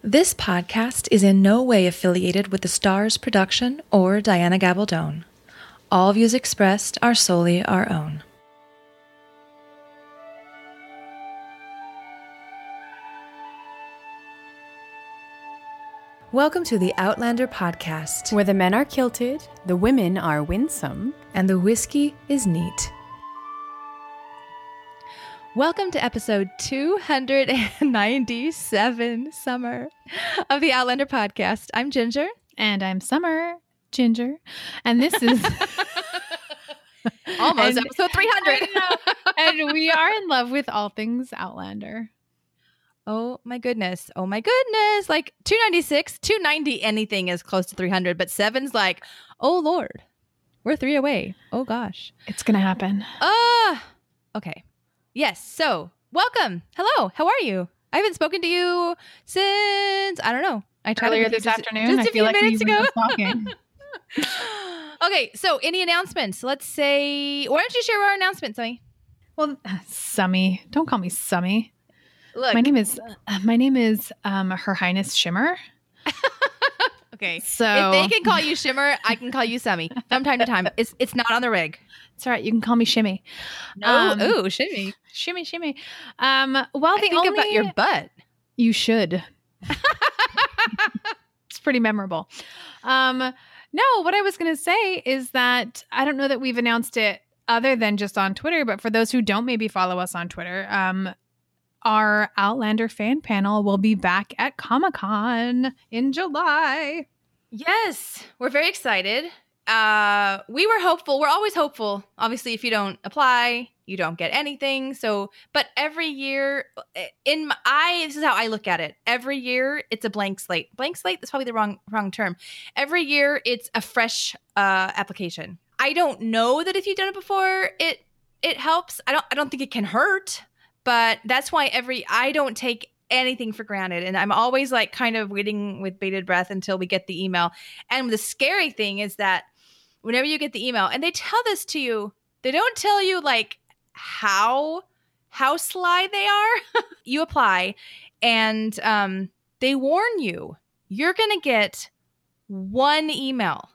This podcast is in no way affiliated with the Stars production or Diana Gabaldon. All views expressed are solely our own. Welcome to the Outlander podcast, where the men are kilted, the women are winsome, and the whiskey is neat. Welcome to episode 297, Summer, of the Outlander podcast. I'm Ginger. And I'm Summer, Ginger. And this is... Almost episode 300. And we are in love with all things Outlander. Oh my goodness. Oh my goodness. Like 296, 290, anything is close to 300. But 7's like, oh Lord, we're 3 away. Oh gosh. It's going to happen. Okay. Yes. So welcome. Hello. How are you? I haven't spoken to you since, I don't know. I tried earlier this afternoon. Just a few minutes ago. Talking. Okay. So any announcements? Let's say, why don't you share our announcements, Summy? Well, Summy. Don't call me Summy. Look. My name is Her Highness Shimmer. Okay. So if they can call you Shimmer, I can call you Summy from time to time. It's not on the rig. It's all right. You can call me Shimmy. No. Ooh, Shimmy. Shimmy. Well, think about your butt. You should. It's pretty memorable. No, what I was going to say is that I don't know that we've announced it other than just on Twitter, but for those who don't maybe follow us on Twitter, our Outlander fan panel will be back at Comic-Con in July. Yes, we're very excited. We were hopeful. We're always hopeful. Obviously, if you don't apply, you don't get anything. So, but every year, this is how I look at it. Every year, it's a blank slate. Blank slate is probably the wrong term. Every year, it's a fresh application. I don't know that if you've done it before, it helps. I don't think it can hurt. But that's why I don't take anything for granted. And I'm always like kind of waiting with bated breath until we get the email. And the scary thing is that whenever you get the email, and they tell this to you, they don't tell you like how sly they are. You apply and they warn you, you're going to get one email.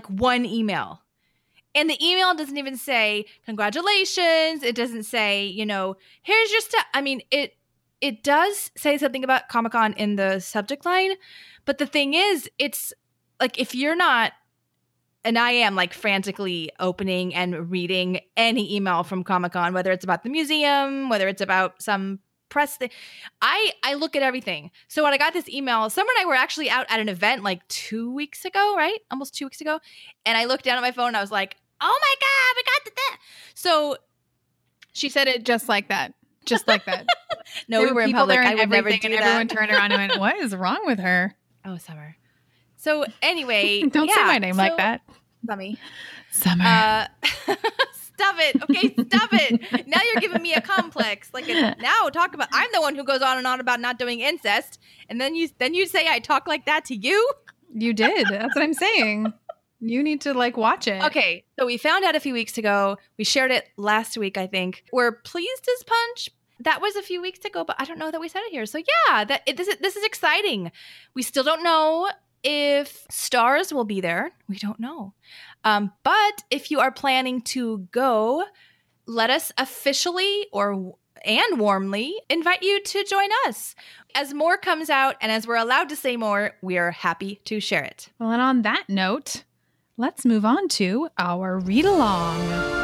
And the email doesn't even say, congratulations. It doesn't say, here's your stuff. I mean, it does say something about Comic-Con in the subject line. But the thing is, it's like if you're not, and I am like frantically opening and reading any email from Comic-Con, whether it's about the museum, whether it's about some press thing, I look at everything. So when I got this email, Summer and I were actually out at an event like 2 weeks ago, right? Almost 2 weeks ago. And I looked down at my phone and I was like, oh my God, we got that. So she said it just like that. Just like that. No, we were in public. I would never do and that. Everyone turned around and went, what is wrong with her? Oh, Summer. So anyway. Don't say my name like that. Summy. Summer. Stop it. Okay, stop it. Now you're giving me a complex. Now talk about, I'm the one who goes on and on about not doing incest. And then you say I talk like that to you? You did. That's what I'm saying. You need to watch it. Okay, so we found out a few weeks ago. We shared it last week, I think. We're pleased as punch. That was a few weeks ago, but I don't know that we said it here. So yeah, this is exciting. We still don't know if Stars will be there. We don't know. But if you are planning to go, let us officially and warmly invite you to join us. As more comes out and as we're allowed to say more, we are happy to share it. Well, and on that note, let's move on to our read-along.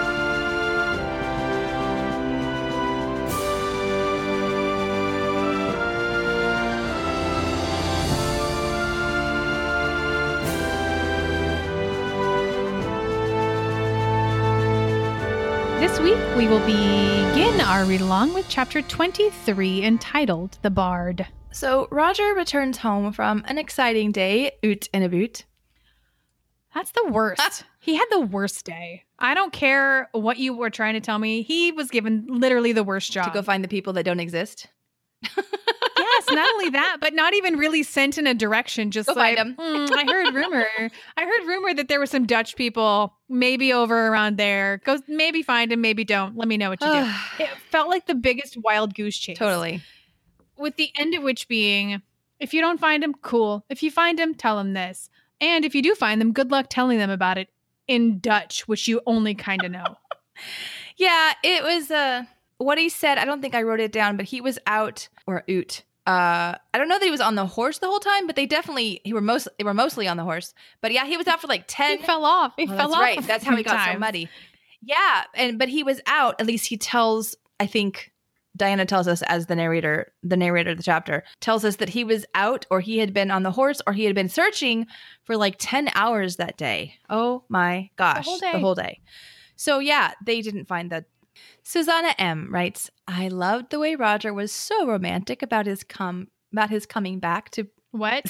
This week, we will begin our read-along with Chapter 23, entitled The Bard. So, Roger returns home from an exciting day, oot and a boot. That's the worst. He had the worst day. I don't care what you were trying to tell me. He was given literally the worst job. To go find the people that don't exist? Yes, not only that, but not even really sent in a direction. Just go like, find them. I heard rumor that there were some Dutch people maybe over around there. Go maybe find him, maybe don't. Let me know what you do. It felt like the biggest wild goose chase. Totally. With the end of which being, If you don't find them, cool. If you find them, tell them this. And if you do find them, good luck telling them about it in Dutch, which you only kind of know. Yeah, it was what he said. I don't think I wrote it down, but he was out or oot. I don't know that he was on the horse the whole time, but they were mostly on the horse. But yeah, he was out for like 10. He fell off. He fell off. Right. That's how he got so muddy. Yeah, but he was out. At least he tells, I think Diana tells us as the narrator of the chapter, tells us that he was out or he had been on the horse or he had been searching for like 10 hours that day. Oh my gosh. The whole day. So yeah, they didn't find that. Susanna M. writes, I loved the way Roger was so romantic about his coming back to what?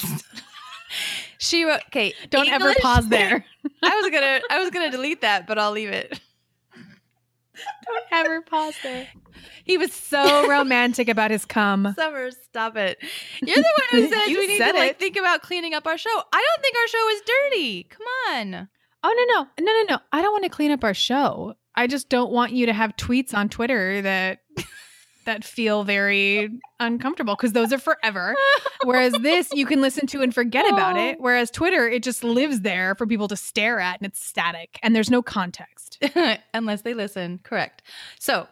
She wrote, okay, don't English? Ever pause there. I was gonna delete that, but I'll leave it. Don't ever pause there. He was so romantic about his cum. Summer, stop it. You're the one who said we need to think about cleaning up our show. I don't think our show is dirty. Come on. Oh, no. I don't want to clean up our show. I just don't want you to have tweets on Twitter that feel very uncomfortable because those are forever. Whereas this, you can listen to and forget about it. Whereas Twitter, it just lives there for people to stare at and it's static and there's no context. Unless they listen. Correct. So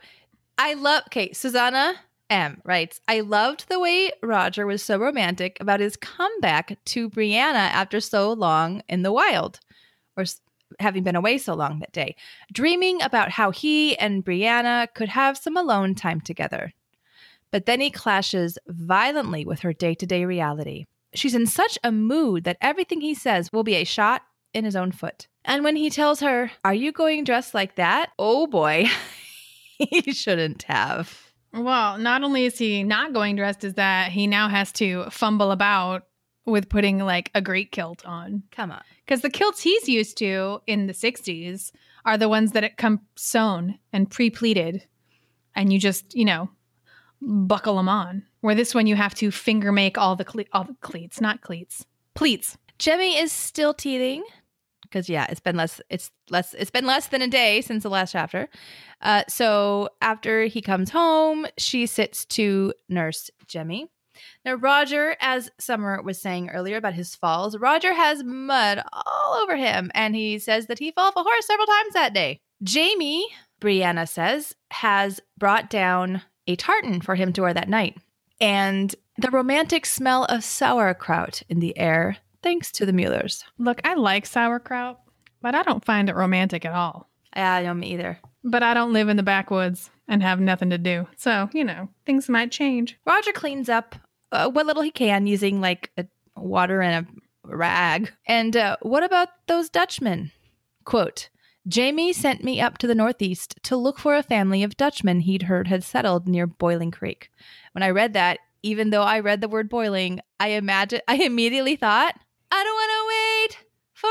Susanna M. writes, I loved the way Roger was so romantic about his comeback to Brianna after so long in the wild, or having been away so long that day, dreaming about how he and Brianna could have some alone time together. But then he clashes violently with her day-to-day reality. She's in such a mood that everything he says will be a shot in his own foot. And when he tells her, are you going dressed like that? Oh boy, he shouldn't have. Well, not only is he not going dressed, is that he now has to fumble about with putting like a great kilt on. Come on. Because the kilts he's used to in the 60s are the ones that come sewn and pre-pleated. And you just, buckle them on. Where this one you have to finger make all the cleats, not cleats. Pleats. Jemmy is still teething. Because it's been less than a day since the last chapter. So after he comes home, she sits to nurse Jemmy. Now, Roger, as Summer was saying earlier about his falls, Roger has mud all over him, and he says that he fell off a horse several times that day. Jamie, Brianna says, has brought down a tartan for him to wear that night, and the romantic smell of sauerkraut in the air, thanks to the Muellers. Look, I like sauerkraut, but I don't find it romantic at all. I don't either. But I don't live in the backwoods and have nothing to do. So, things might change. Roger cleans up what little he can using like water and a rag. And what about those Dutchmen? Quote, Jamie sent me up to the Northeast to look for a family of Dutchmen he'd heard had settled near Boiling Creek. When I read that, even though I read the word boiling, I immediately thought, I don't want to wait for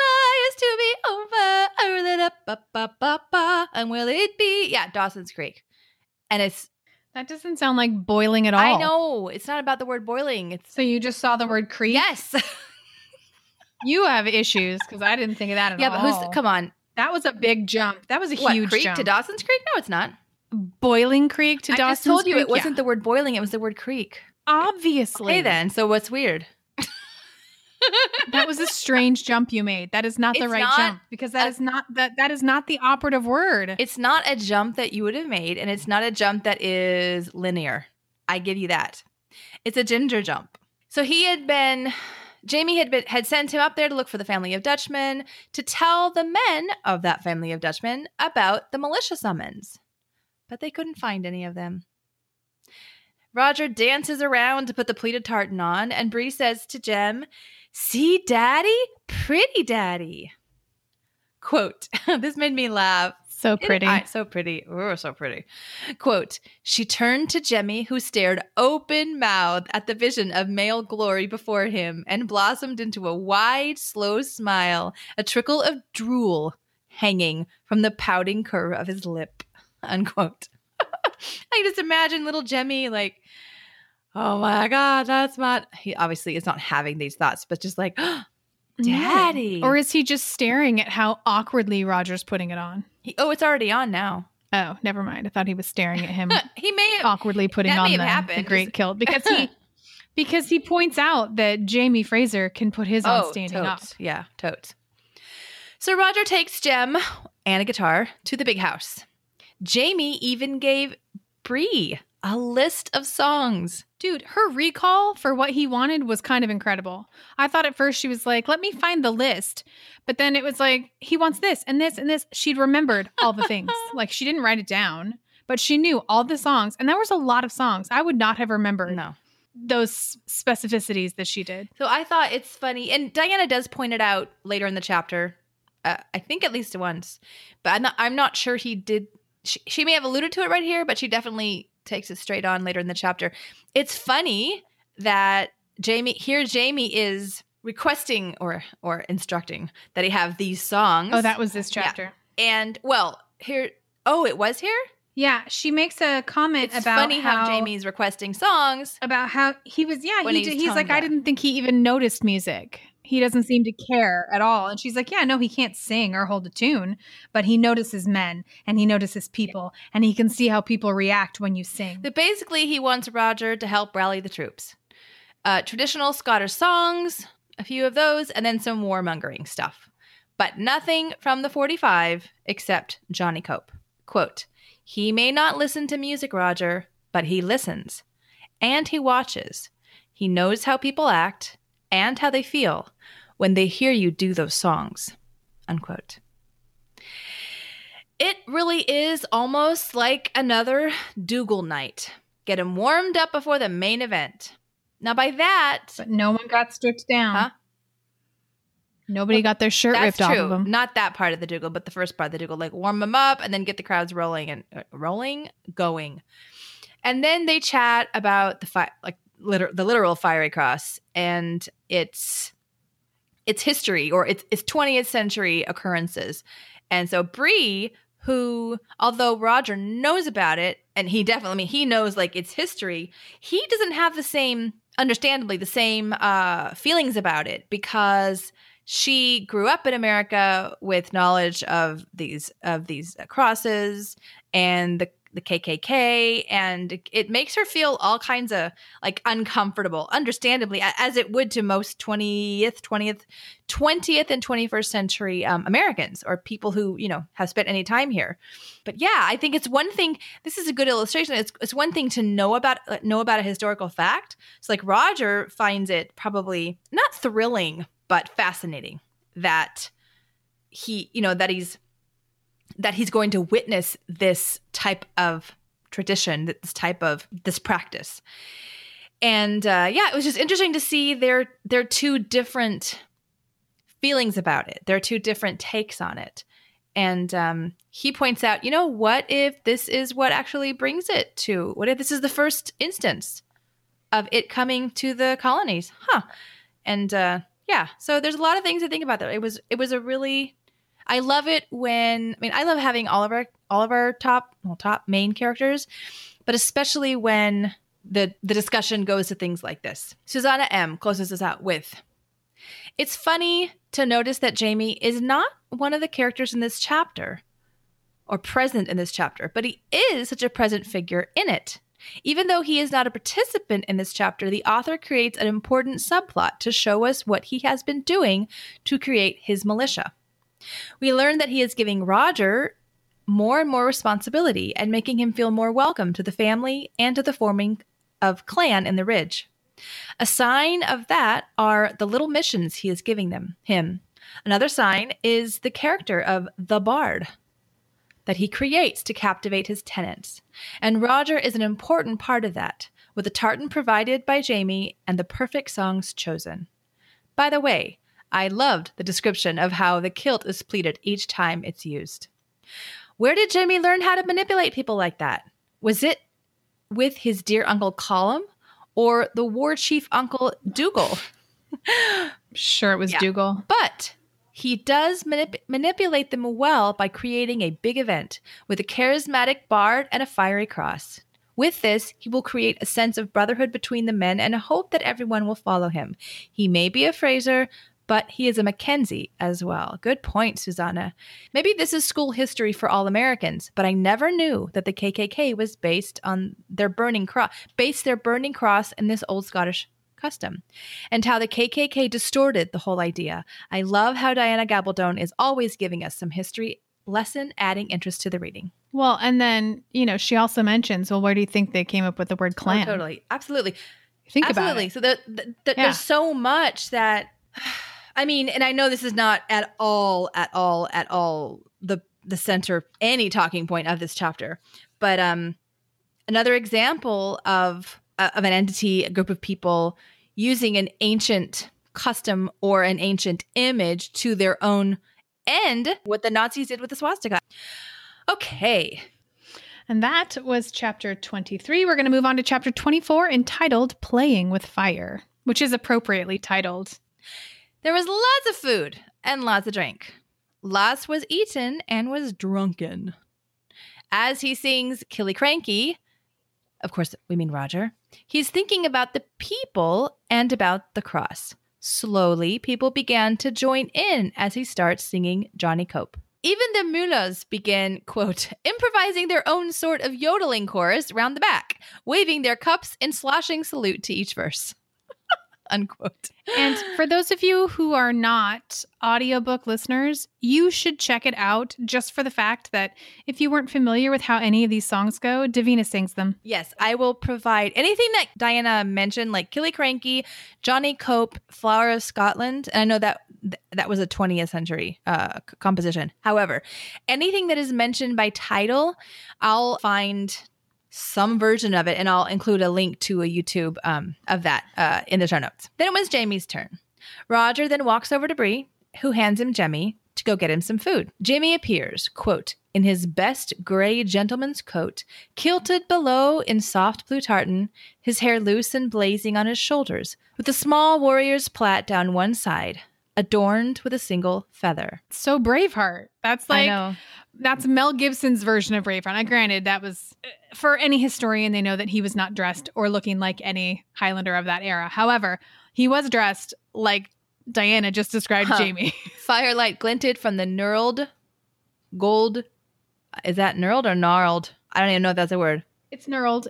our lives to be over. And will it be? Yeah, Dawson's Creek. And that doesn't sound like boiling at all. I know. It's not about the word boiling. So you just saw the word creek? Yes. You have issues because I didn't think of that at all. Yeah, but come on. That was a big jump. That was a huge creek jump. To Dawson's Creek? No, it's not. Boiling Creek to Dawson's Creek? I just told you it wasn't the word boiling. It was the word creek. Obviously. Okay then. So what's weird? That was a strange jump you made. That is not the right jump because that is not the operative word. It's not a jump that you would have made, and it's not a jump that is linear. I give you that. It's a ginger jump. So Jamie had sent him up there to look for the family of Dutchmen to tell the men of that family of Dutchmen about the militia summons, but they couldn't find any of them. Roger dances around to put the pleated tartan on, and Bree says to Jem, see, Daddy? Pretty Daddy. Quote, this made me laugh. So pretty. So pretty. Oh, so pretty. Quote, she turned to Jemmy, who stared open-mouthed at the vision of male glory before him and blossomed into a wide, slow smile, a trickle of drool hanging from the pouting curve of his lip. Unquote. I just imagine little Jemmy like, oh my God, he obviously is not having these thoughts, but just like, Daddy. Or is he just staring at how awkwardly Roger's putting it on? It's already on now. Oh, never mind. I thought he was staring at him. He may have awkwardly putting on the great kilt because Because he points out that Jamie Fraser can put his on standing totes. up. Yeah, totes. So Roger takes Jem and a guitar to the big house. Jamie even gave Bree a list of songs. Dude, her recall for what he wanted was kind of incredible. I thought at first she was like, let me find the list. But then it was like, he wants this and this and this. She'd remembered all the things. Like, she didn't write it down, but she knew all the songs. And there was a lot of songs. I would not have remembered those specificities that she did. So I thought it's funny. And Diana does point it out later in the chapter. I think at least once. But I'm not sure he did. She may have alluded to it right here, but she definitely takes it straight on later in the chapter. It's funny that Jamie is requesting or instructing that he have these songs. Oh, that was this chapter. Yeah. And it was here? Yeah, she makes a comment it's about funny how Jamie's requesting songs. About how he was, he's like, down. I didn't think he even noticed music. He doesn't seem to care at all. And she's like, yeah, no, he can't sing or hold a tune, but he notices men and he notices people and he can see how people react when you sing. But basically, he wants Roger to help rally the troops. Traditional Scottish songs, a few of those, and then some warmongering stuff. But nothing from the 45 except Johnny Cope. Quote, he may not listen to music, Roger, but he listens. And he watches. He knows how people act and how they feel when they hear you do those songs. Unquote. It really is almost like another Dougal night. Get him warmed up before the main event. Now by that... But no one got stripped down. Huh? Nobody got their shirt ripped off of them. Not that part of the Dougal, but the first part of the Dougal. Like warm them up and then get the crowds rolling. Going. And then they chat about the literal Fiery Cross and its history or its 20th century occurrences. And so Bree, who, although Roger knows about it, and he knows like its history, he doesn't have the same feelings about it because she grew up in America with knowledge of these crosses and the KKK, and it makes her feel all kinds of like uncomfortable, understandably, as it would to most 20th and 21st century Americans or people who, have spent any time here. But yeah, I think it's one thing. This is a good illustration. It's one thing to know about a historical fact. So like Roger finds it probably not thrilling, but fascinating that he's going to witness this type of tradition, this practice. And it was just interesting to see their two different feelings about it. Their two different takes on it. And he points out, what if this is what actually brings it to? What if this is the first instance of it coming to the colonies? Huh. And so there's a lot of things to think about there. It was a really... I love it I love having all of our top main characters, but especially when the discussion goes to things like this. Susanna M. closes us out with, it's funny to notice that Jamie is not one of the characters in this chapter or present in this chapter, but he is such a present figure in it. Even though he is not a participant in this chapter, the author creates an important subplot to show us what he has been doing to create his militia. We learn that he is giving Roger more and more responsibility and making him feel more welcome to the family and to the forming of clan in the Ridge. A sign of that are the little missions he is giving him. Another sign is the character of the Bard that he creates to captivate his tenants. And Roger is an important part of that, with the tartan provided by Jamie and the perfect songs chosen. By the way, I loved the description of how the kilt is pleated each time it's used. Where did Jamie learn how to manipulate people like that? Was it with his dear Uncle Colum or the war chief Uncle Dougal? Sure, it was Dougal. But he does manipulate them well by creating a big event with a charismatic bard and a fiery cross. With this, he will create a sense of brotherhood between the men and a hope that everyone will follow him. He may be a Fraser, but he is a Mackenzie as well. Good point, Susanna. Maybe this is school history for all Americans, but I never knew that the KKK was based their burning cross in this old Scottish custom, and how the KKK distorted the whole idea. I love how Diana Gabaldon is always giving us some history lesson, adding interest to the reading. Well, and then, she also mentions, well, where do you think they came up with the word Klan? Oh, totally. Absolutely. Think about it. So there's so much that, and I know this is not at all the center, any talking point of this chapter, but another example of an entity, a group of people using an ancient custom or an ancient image to their own end, what the Nazis did with the swastika. Okay. And that was chapter 23. We're going to move on to chapter 24, entitled Playing with Fire, which is appropriately titled. There was lots of food and lots of drink. Lots was eaten and was drunken. As he sings Killiecrankie, of course, we mean Roger, he's thinking about the people and about the cross. Slowly, people began to join in as he starts singing Johnny Cope. Even the mullahs begin, quote, improvising their own sort of yodeling chorus round the back, waving their cups in sloshing salute to each verse. Unquote. And for those of you who are not audiobook listeners, you should check it out just for the fact that if you weren't familiar with how any of these songs go, Davina sings them. Yes, I will provide anything that Diana mentioned, like Killiecrankie, Johnny Cope, Flower of Scotland. And I know that was a 20th century composition. However, anything that is mentioned by title, I'll find some version of it, and I'll include a link to a YouTube of that in the show notes. Then it was Jamie's turn. Roger then walks over to Bree, who hands him Jemmy to go get him some food. Jamie appears, quote, in his best gray gentleman's coat, kilted below in soft blue tartan, his hair loose and blazing on his shoulders, with a small warrior's plait down one side, adorned with a single feather. So Braveheart. That's I know. That's Mel Gibson's version of Braveheart. Now, granted, that was, for any historian, they know that he was not dressed or looking like any Highlander of that era. However, he was dressed like Diana just described Jamie. Firelight glinted from the knurled gold. Is that knurled or gnarled? I don't even know if that's a word. It's knurled.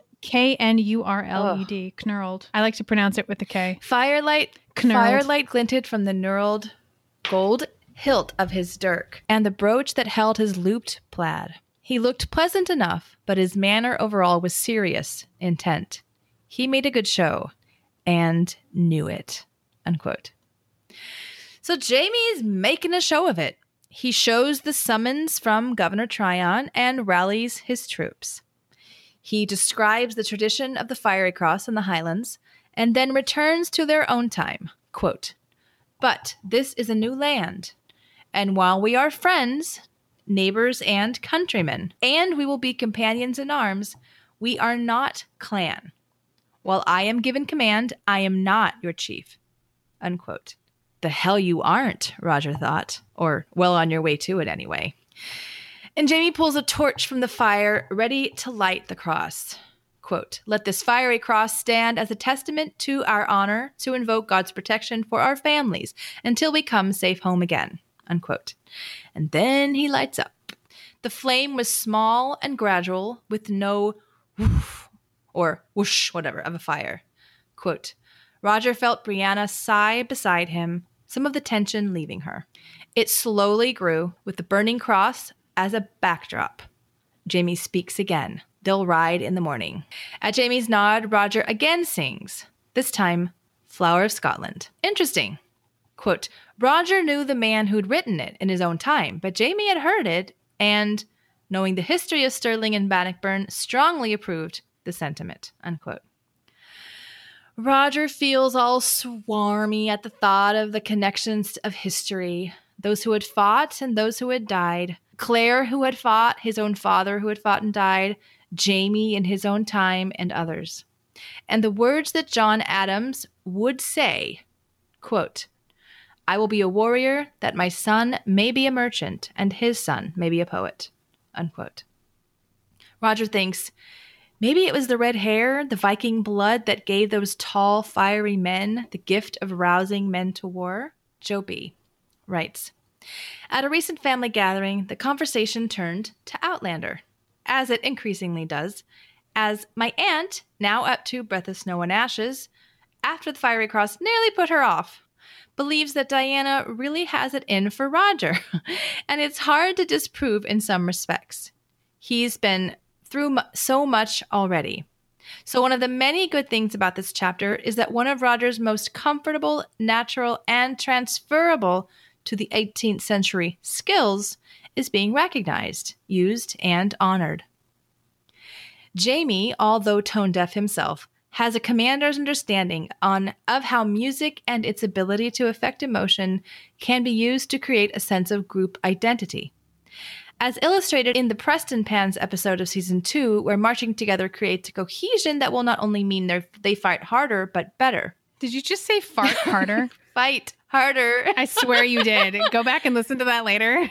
Knurled. Knurled. I like to pronounce it with the K. Firelight glinted from the knurled gold hilt of his dirk and the brooch that held his looped plaid. He looked pleasant enough, but his manner overall was serious, intent. He made a good show and knew it. Unquote. So Jamie's making a show of it. He shows the summons from Governor Tryon and rallies his troops. He describes the tradition of the Fiery Cross in the Highlands and then returns to their own time. Quote, but this is a new land. And while we are friends, neighbors, and countrymen, and we will be companions in arms, we are not clan. While I am given command, I am not your chief. Unquote. The hell you aren't, Roger thought, or well on your way to it anyway. And Jamie pulls a torch from the fire, ready to light the cross. Quote, let this fiery cross stand as a testament to our honor to invoke God's protection for our families until we come safe home again. Unquote. And then he lights up. The flame was small and gradual, with no woof or whoosh, whatever, of a fire. Quote, Roger felt Brianna sigh beside him, some of the tension leaving her. It slowly grew, with the burning cross as a backdrop. Jamie speaks again. They'll ride in the morning. At Jamie's nod, Roger again sings, this time, Flower of Scotland. Interesting. Quote, Roger knew the man who'd written it in his own time, but Jamie had heard it and, knowing the history of Stirling and Bannockburn, strongly approved the sentiment. Unquote. Roger feels all swarmy at the thought of the connections of history, those who had fought and those who had died. Claire, who had fought, his own father who had fought and died, Jamie in his own time, and others. And the words that John Adams would say, quote, I will be a warrior that my son may be a merchant and his son may be a poet. Unquote. Roger thinks, maybe it was the red hair, the Viking blood that gave those tall, fiery men the gift of rousing men to war. Joe B. writes, at a recent family gathering, the conversation turned to Outlander, as it increasingly does, as my aunt, now up to Breath of Snow and Ashes, after the fiery cross nearly put her off, believes that Diana really has it in for Roger, and it's hard to disprove in some respects. He's been through so much already. So one of the many good things about this chapter is that one of Roger's most comfortable, natural, and transferable to the 18th century skills is being recognized, used, and honored. Jamie, although tone-deaf himself, has a commander's understanding of how music and its ability to affect emotion can be used to create a sense of group identity. As illustrated in the Preston Pans episode of Season 2, where marching together creates a cohesion that will not only mean they fight harder, but better. Did you just say fart harder? Fight harder. I swear you did. Go back and listen to that later.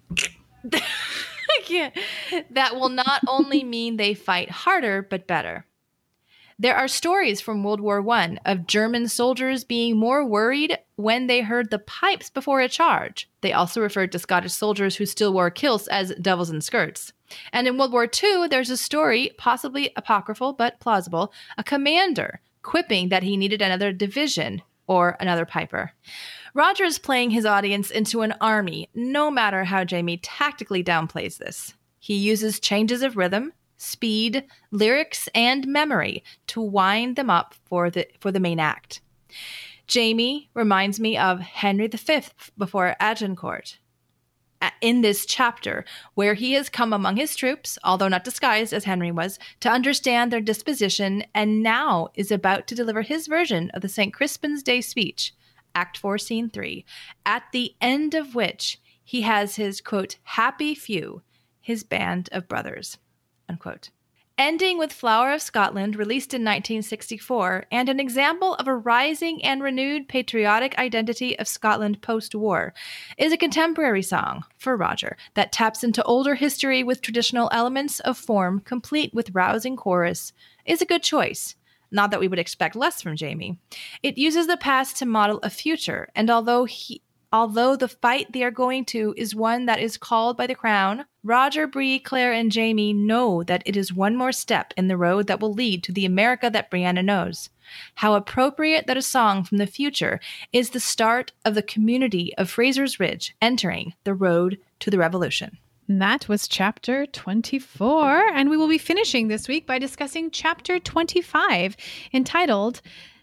I can't. That will not only mean they fight harder, but better. There are stories from World War I of German soldiers being more worried when they heard the pipes before a charge. They also referred to Scottish soldiers who still wore kilts as devils in skirts. And in World War II, there's a story, possibly apocryphal but plausible, a commander quipping that he needed another division or another piper. Roger is playing his audience into an army, no matter how Jamie tactically downplays this. He uses changes of rhythm, speed, lyrics, and memory to wind them up for the main act. Jamie reminds me of Henry V before Agincourt in this chapter, where he has come among his troops, although not disguised as Henry was, to understand their disposition, and now is about to deliver his version of the St. Crispin's Day speech, Act 4, Scene 3, at the end of which he has his, quote, happy few, his band of brothers, unquote. Ending with Flower of Scotland, released in 1964, and an example of a rising and renewed patriotic identity of Scotland post-war, is a contemporary song for Roger that taps into older history with traditional elements of form, complete with rousing chorus, is a good choice. Not that we would expect less from Jamie. It uses the past to model a future, and although the fight they are going to is one that is called by the crown, Roger, Bree, Claire, and Jamie know that it is one more step in the road that will lead to the America that Brianna knows. How appropriate that a song from the future is the start of the community of Fraser's Ridge entering the road to the revolution. That was chapter 24, and we will be finishing this week by discussing chapter 25, entitled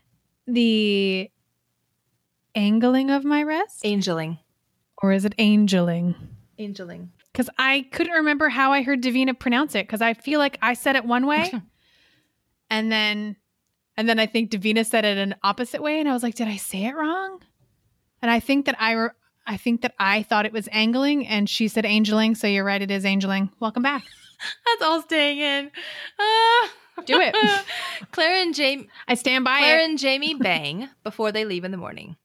The Angling of My Rest? Angeling. Or is it angeling? Angeling. Because I couldn't remember how I heard Davina pronounce it, because I feel like I said it one way, and then I think Davina said it an opposite way, and I was like, did I say it wrong? And I think that I thought it was angling, and she said angeling, so you're right, it is angeling. Welcome back. That's all staying in. Do it. Claire and Jamie. I stand by Claire it. and Jamie bang before they leave in the morning.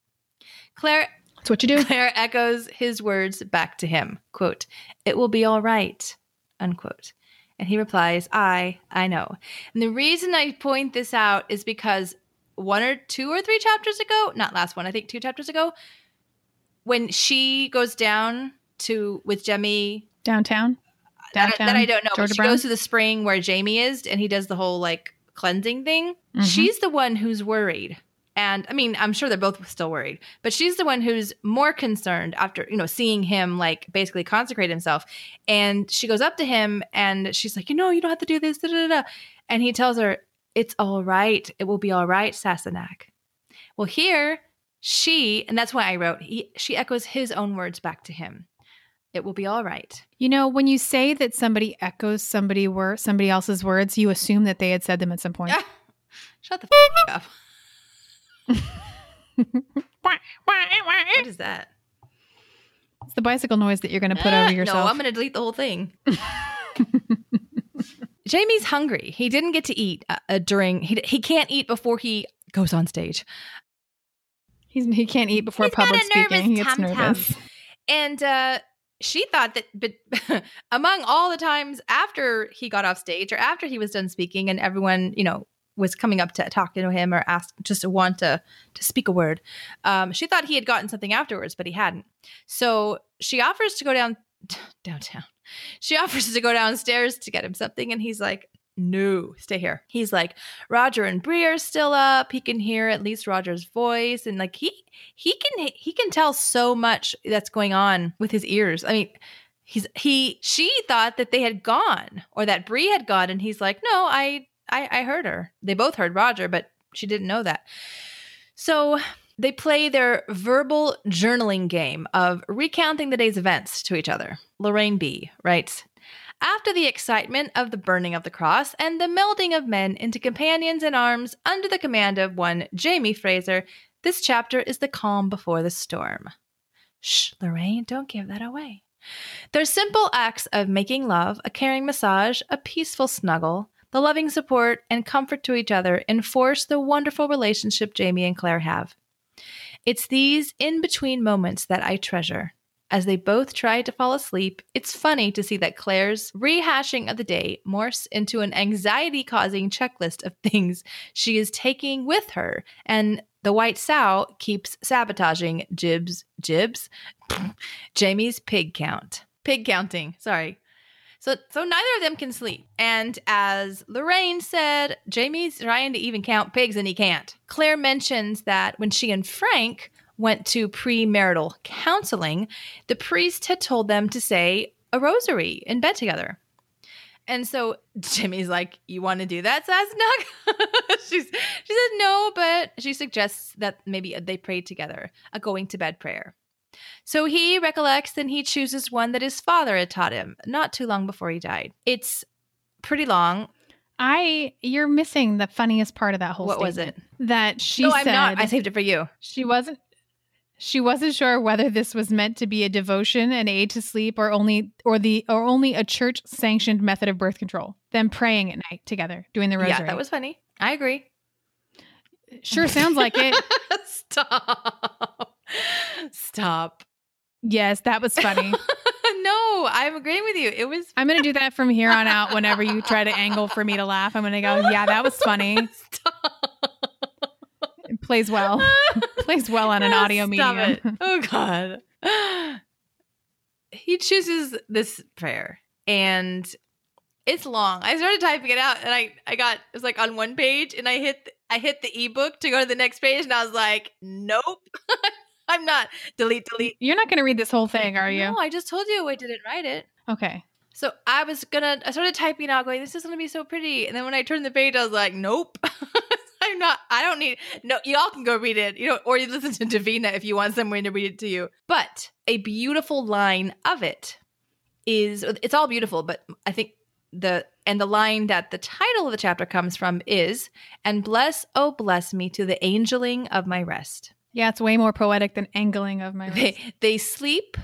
That's what you do. Claire echoes his words back to him, quote, "It will be all right," unquote. And he replies, I know. And the reason I point this out is because 1 or 2 or 3 chapters ago, not last one, I think 2 chapters ago, when she goes down with Jamie Downtown. That I don't know. Georgia She Brown? goes to the spring where Jamie is, and he does the whole like cleansing thing. Mhm. She's the one who's worried. And I mean, I'm sure they're both still worried, but she's the one who's more concerned after, seeing him like basically consecrate himself. And she goes up to him and she's like, you don't have to do this. Da, da, da. And he tells her, it's all right. It will be all right, Sassenach. Well, here and that's why I wrote, she echoes his own words back to him. It will be all right. When you say that somebody echoes somebody else's words, you assume that they had said them at some point. Shut the up. What is that? It's the bicycle noise that you're going to put over yourself. No, I'm going to delete the whole thing. Jamie's hungry. He didn't get to eat during. He can't eat before he goes on stage. He can't eat before public speaking. He gets nervous. And she thought that, but among all the times after he got off stage or after he was done speaking, and everyone was coming up to talk to him or ask just to want to speak a word. She thought he had gotten something afterwards, but he hadn't. So she offers to go downtown. She offers to go downstairs to get him something. And he's like, no, stay here. He's like, Roger and Bree are still up. He can hear at least Roger's voice. And like, he can tell so much that's going on with his ears. I mean, she thought that they had gone or that Bree had gone. And he's like, no, I heard her. They both heard Roger, but she didn't know that. So they play their verbal journaling game of recounting the day's events to each other. Lorraine B. writes, after the excitement of the burning of the cross and the melding of men into companions in arms under the command of one Jamie Fraser, this chapter is the calm before the storm. Shh, Lorraine, don't give that away. Their simple acts of making love, a caring massage, a peaceful snuggle, the loving support and comfort to each other enforce the wonderful relationship Jamie and Claire have. It's these in-between moments that I treasure. As they both try to fall asleep, it's funny to see that Claire's rehashing of the day morphs into an anxiety-causing checklist of things she is taking with her, and the white sow keeps sabotaging Jibs, Jamie's pig counting, sorry. So neither of them can sleep. And as Lorraine said, Jamie's trying to even count pigs and he can't. Claire mentions that when she and Frank went to premarital counseling, the priest had told them to say a rosary in bed together. And so Jimmy's like, you want to do that, Sassenach? She said no, but she suggests that maybe they prayed together, a going to bed prayer. So he recollects and he chooses one that his father had taught him not too long before he died. It's pretty long. You're missing the funniest part of that whole What statement. Was it? That she said... No, I'm not. I saved it for you. She wasn't sure whether this was meant to be a devotion, an aid to sleep, or only a church-sanctioned method of birth control. Them praying at night together, doing the rosary. Yeah, that was funny. I agree. Sure sounds like it. Stop. Yes, that was funny. No, I'm agreeing with you. It was. I'm going to do that from here on out. Whenever you try to angle for me to laugh, I'm going to go, yeah, that was funny. Stop. It plays well. Plays well on an audio medium. It. Oh, God. He chooses this prayer, and it's long. I started typing it out, and it was like on one page, and I hit the ebook to go to the next page, and I was like, nope. I'm not. Delete. You're not going to read this whole thing, are you? No, I just told you I didn't write it. Okay. So I started typing out going, this is going to be so pretty. And then when I turned the page, I was like, nope. I don't need, no, y'all can go read it, or you listen to Davina if you want someone to read it to you. But a beautiful line of it is, it's all beautiful, but I think the line that the title of the chapter comes from is, and bless, oh bless me to the angeling of my rest. Yeah, it's way more poetic than angling of my rest. They sleep,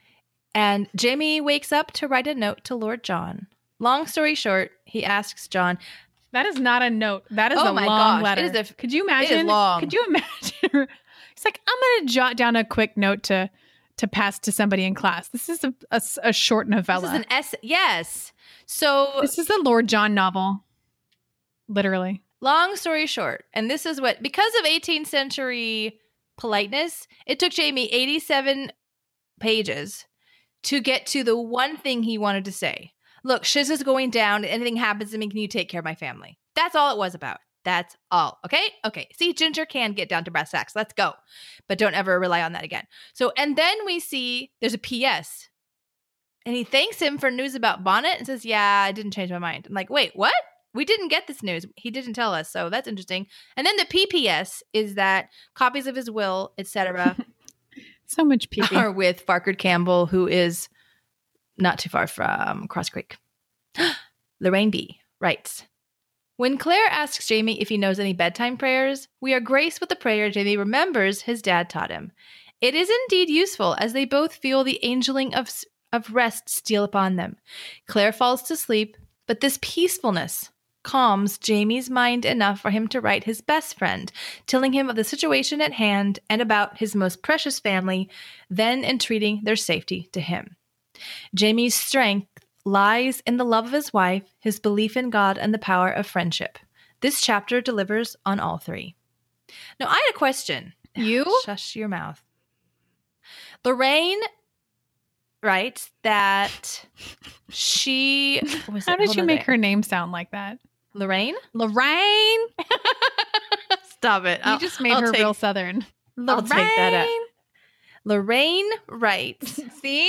and Jamie wakes up to write a note to Lord John. Long story short, he asks John. That is not a note. That is a long letter. Could you imagine? It is long. Could you imagine? He's like, I'm going to jot down a quick note to pass to somebody in class. This is a short novella. This is an essay. Yes. So this is a Lord John novel. Literally. Long story short, and this is what, because of 18th century politeness, it took Jamie 87 pages to get to the one thing he wanted to say. Look, shiz is going down. Anything happens to me, can you take care of my family? That's all it was about. That's all. Okay. See, Ginger can get down to brass tacks. Let's go. But don't ever rely on that again. So, and then we see there's a PS. And he thanks him for news about Bonnet and says, yeah, I didn't change my mind. I'm like, wait, what? We didn't get this news. He didn't tell us. So that's interesting. And then the PPS is that copies of his will, etc. So much PP. Are with Farquhar Campbell, who is not too far from Cross Creek. Lorraine B. writes, when Claire asks Jamie if he knows any bedtime prayers, we are graced with the prayer Jamie remembers his dad taught him. It is indeed useful, as they both feel the angeling of rest steal upon them. Claire falls to sleep, but this peacefulness calms Jamie's mind enough for him to write his best friend, telling him of the situation at hand and about his most precious family, then entreating their safety to him. Jamie's strength lies in the love of his wife, his belief in God, and the power of friendship. This chapter delivers on all three. Now, I had a question. You? Shush your mouth. Lorraine writes that she... How did you make her name sound like that? Lorraine? Lorraine? Stop it. You just made her real Southern. I'll take that out. Lorraine writes. See?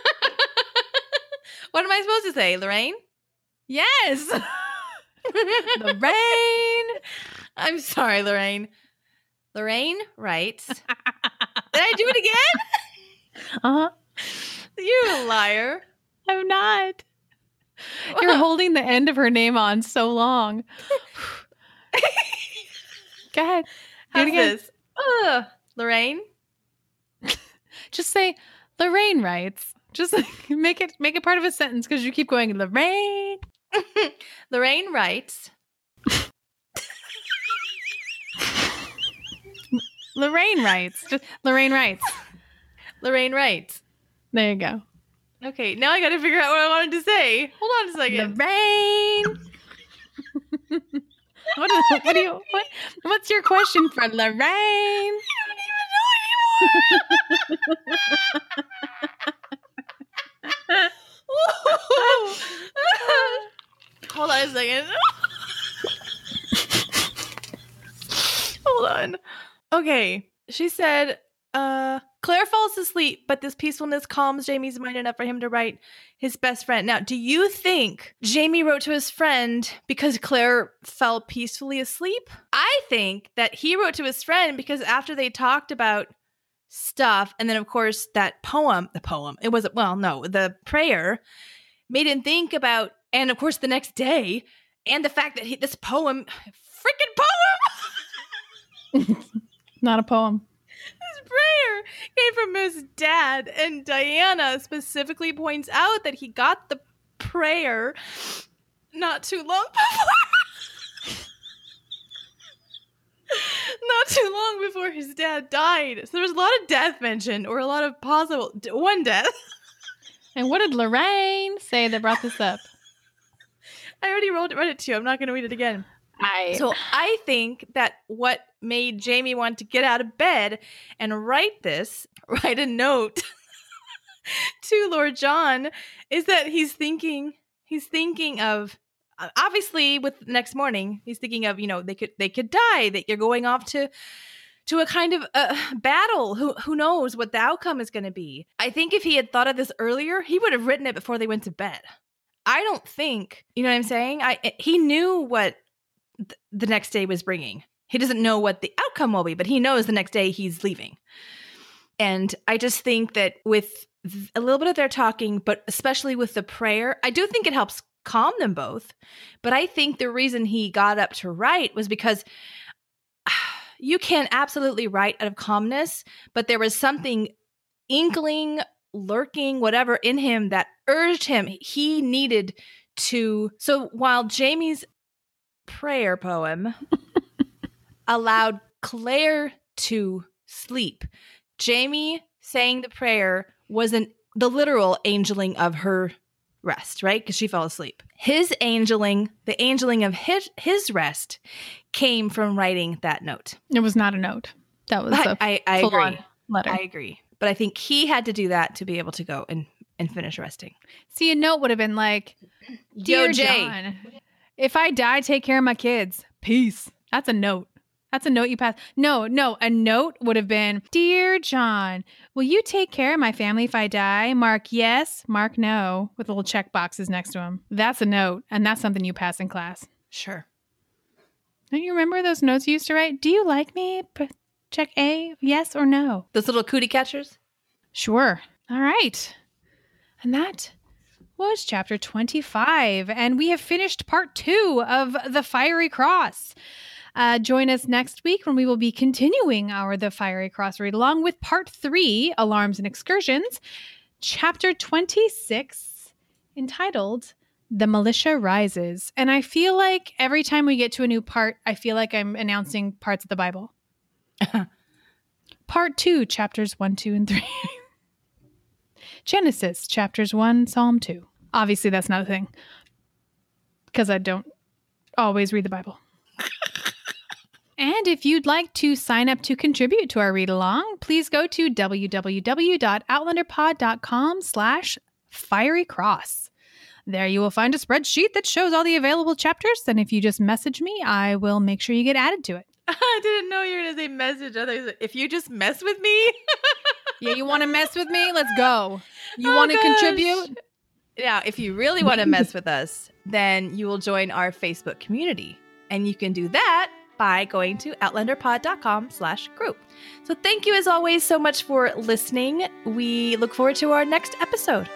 What am I supposed to say, Lorraine? Yes. Lorraine. I'm sorry, Lorraine. Lorraine writes. Did I do it again? Uh-huh. You liar. I'm not. You're holding the end of her name on so long. Go ahead. Do it again. This? Lorraine? Just say Lorraine writes. Just make it part of a sentence because you keep going Lorraine. Lorraine writes. Lorraine writes. Just Lorraine writes. Lorraine writes. There you go. Okay, now I got to figure out what I wanted to say. Hold on a second. Lorraine. What's your question for Lorraine? I don't even know anymore. Hold on a second. Hold on. Okay. She said, Claire falls asleep, but this peacefulness calms Jamie's mind enough for him to write his best friend. Now, do you think Jamie wrote to his friend because Claire fell peacefully asleep? I think that he wrote to his friend because after they talked about stuff, and then of course that the prayer made him think about, and of course the next day, and the fact that this poem. Not a poem. This prayer came from his dad, and Diana specifically points out that he got the prayer not too long before his dad died. So there was a lot of death mentioned, or a lot of possible one death. And what did Lorraine say that brought this up? I already read it to you. I'm not going to read it again. So I think that what made Jamie want to get out of bed and write a note to Lord John, is that he's thinking of, obviously with next morning, he's thinking of, they could die, that you're going off to a kind of battle. Who knows what the outcome is going to be. I think if he had thought of this earlier, he would have written it before they went to bed. I don't think, you know what I'm saying? He knew what the next day was bringing. He doesn't know what the outcome will be, but he knows the next day he's leaving. And I just think that with a little bit of their talking, but especially with the prayer, I do think it helps calm them both. But I think the reason he got up to write was because you can absolutely write out of calmness, but there was something inkling, lurking, whatever in him that urged him. He needed to. So while Jamie's prayer poem allowed Claire to sleep, Jamie saying the prayer wasn't the literal angeling of her rest, right? Because she fell asleep. His angeling, the angeling of his rest, came from writing that note. It was not a note. That was I agree. Letter. I agree. But I think he had to do that to be able to go and finish resting. See, a note would have been like, Dear John, if I die, take care of my kids. Peace. That's a note. That's a note you pass. No. A note would have been, Dear John, will you take care of my family if I die? Mark, yes. Mark, no. With little check boxes next to him. That's a note. And that's something you pass in class. Sure. Don't you remember those notes you used to write? Do you like me? Check A, yes or no. Those little cootie catchers? Sure. All right. And that was chapter 25. And we have finished part 2 of The Fiery Cross. Join us next week when we will be continuing our The Fiery Cross read along with part 3, Alarms and Excursions, chapter 26, entitled The Militia Rises. And I feel like every time we get to a new part, I feel like I'm announcing parts of the Bible. Part 2, chapters 1, 2, and 3. Genesis, chapters 1, Psalm 2. Obviously, that's not a thing because I don't always read the Bible. And if you'd like to sign up to contribute to our read-along, please go to www.outlanderpod.com/fierycross. There you will find a spreadsheet that shows all the available chapters, and if you just message me, I will make sure you get added to it. I didn't know you were going to say message others. If you just mess with me. Yeah, you want to mess with me? Let's go. You want to contribute? Now, if you really want to mess with us, then you will join our Facebook community. And you can do that by going to outlanderpod.com/group. So thank you as always so much for listening. We look forward to our next episode.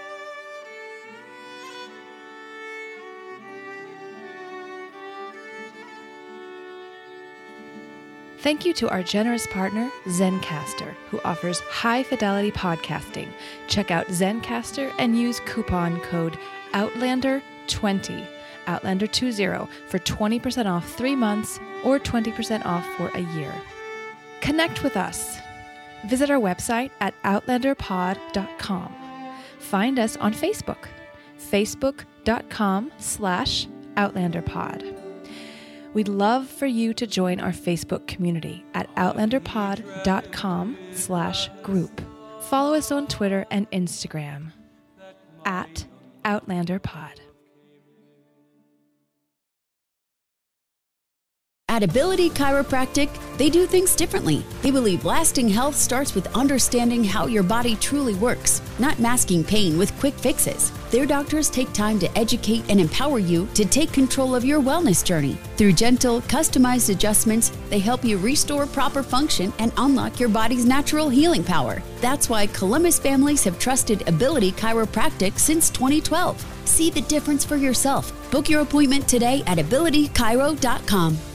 Thank you to our generous partner, Zencastr, who offers high-fidelity podcasting. Check out Zencastr and use coupon code OUTLANDER20, Outlander20, for 20% off 3 months or 20% off for a year. Connect with us. Visit our website at outlanderpod.com. Find us on Facebook, facebook.com/outlanderpod. We'd love for you to join our Facebook community at outlanderpod.com/group. Follow us on Twitter and Instagram at OutlanderPod. At Ability Chiropractic, they do things differently. They believe lasting health starts with understanding how your body truly works, not masking pain with quick fixes. Their doctors take time to educate and empower you to take control of your wellness journey. Through gentle, customized adjustments, they help you restore proper function and unlock your body's natural healing power. That's why Columbus families have trusted Ability Chiropractic since 2012. See the difference for yourself. Book your appointment today at abilitychiro.com.